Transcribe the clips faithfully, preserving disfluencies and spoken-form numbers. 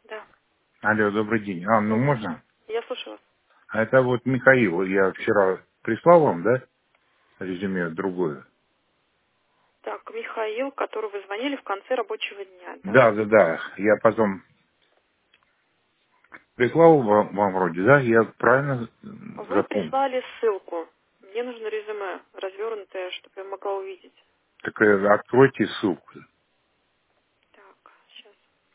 Да. Алло, добрый день. А, ну Добрый можно? день. Я слушаю вас. А это вот Михаил. Я вчера прислал вам, да, резюме другое? Так, Михаил, который вы звонили в конце рабочего дня, да? Да, да, да. Я потом прислал вам, вам вроде, да? Я правильно Вы запомнил? прислали ссылку. Мне нужно резюме развернутое, чтобы я могла увидеть. Так э, откройте ссылку. Так, сейчас.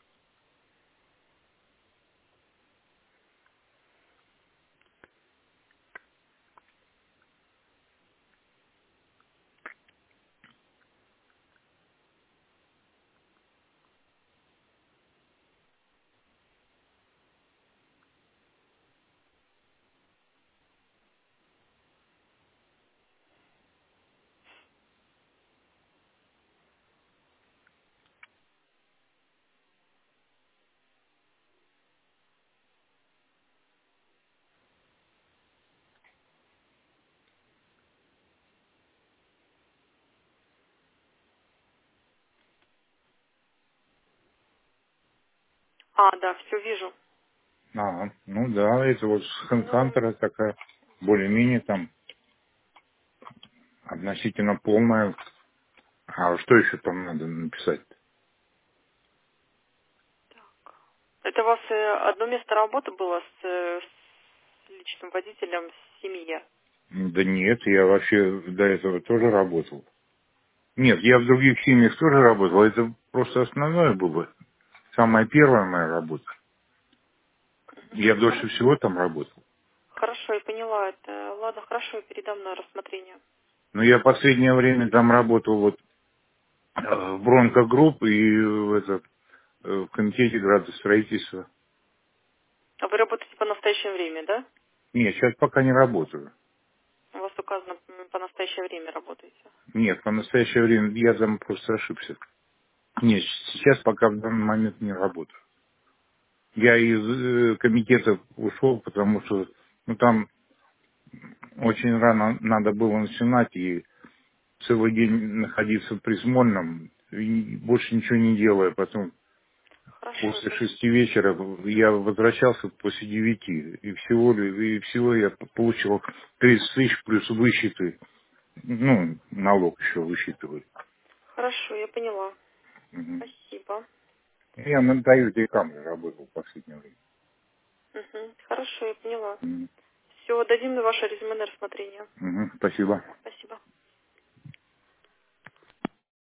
А, да, все вижу. А, ну да, это вот Ну, Хэнхантера такая, более-менее там относительно полная. А что еще там надо написать? это у вас э, одно место работы было с, э, с личным водителем в семье. Да нет, я вообще до этого тоже работал. Нет, я в других семьях тоже работал, а это просто основное было. Самая первая моя работа. Я дольше Хорошо. всего там работал. Хорошо, я поняла это. Ладно, хорошо, я передам на рассмотрение. Но я последнее время там работал вот э, в Бронко Групп и в, этот, э, в комитете градостроительства. А вы работаете по настоящее время, да? Нет, сейчас пока не работаю. У вас указано м, по настоящее время работаете. Нет, по настоящее время я там просто ошибся. Нет, сейчас пока в данный момент не работаю. Я из э, комитета ушел, потому что ну, там очень рано надо было начинать, и целый день находиться при Смольном, и больше ничего не делая. Потом Хорошо, после это шести вечера я возвращался после девяти, и всего, ли- и всего я получил тридцать тысяч плюс высчеты, ну, налог еще высчитывают. хорошо, я поняла. Мгм. Спасибо. Я на Toyota Camry работал в последнее время. Мгм. Хорошо, я поняла. Мгм. Все, дадим на ваше резюме на рассмотрение. Мгм. Спасибо. Спасибо.